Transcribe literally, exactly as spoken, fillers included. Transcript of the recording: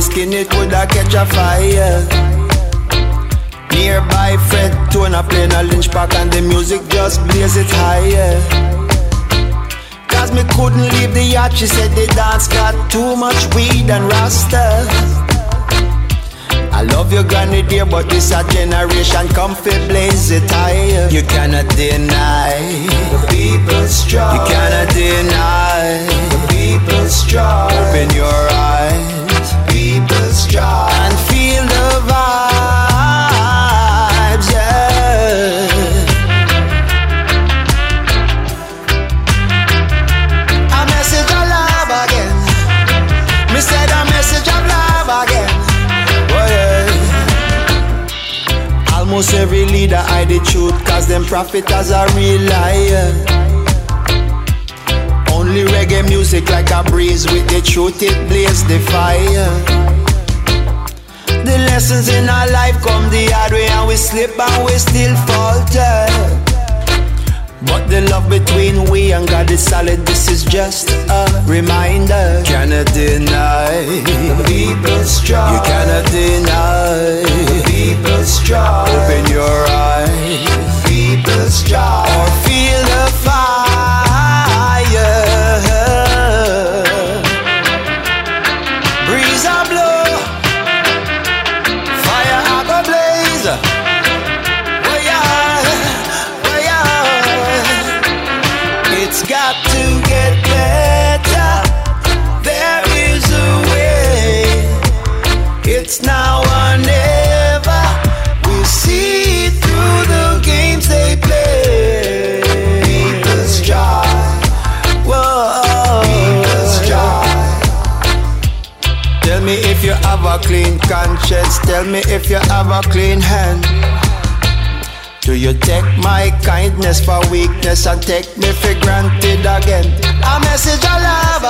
skin, it woulda catch a fire. Nearby Fred Tona playing a lynch pack and the music just blaze it higher. Cause me couldn't leave the yacht, she said the dance got too much weed and rasta. I love your granny dear, but this a generation come fi blaze it higher. You cannot deny the people's struggle. You cannot deny the people's struggle. Open your eyes, people's struggle, and feel the vibes, yeah. A message of love again. Me said a message of love again. Almost every leader hide the truth, cause them prophet as a real liar. Only reggae music like a breeze, with the truth it blaze the fire. The lessons in our life come the hard way, and we slip and we still falter. But the love between we and God is solid, this is just a reminder. Cannot deny the people's struggle. You cannot deny the people's struggle. Open your eyes, people's struggle, or feel the fire. Breeze a blow, fire a go blaze. It's got to get better. There is a way. It's now or never. We see through the games they play. People's joy. Whoa. People's joy. Tell me if you have a clean conscience. Tell me if you have a clean hand. Do you take my kindness for weakness and take me for granted again? A message of love